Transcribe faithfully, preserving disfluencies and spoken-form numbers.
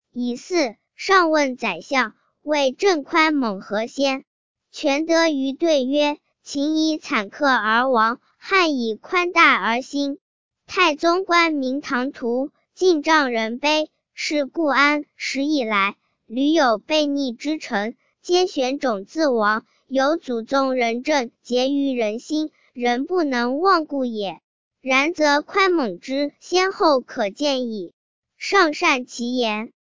疑似上问宰相，谓郑宽猛何先？权德于对曰：秦以惨刻而亡，汉以宽大而兴。太宗观明堂图，进帐人碑，是故安史以来，屡有悖逆之臣，皆选种自亡，有祖宗仁政结于人心，人不能忘故也。然则宽猛之先后可见矣。上善其言。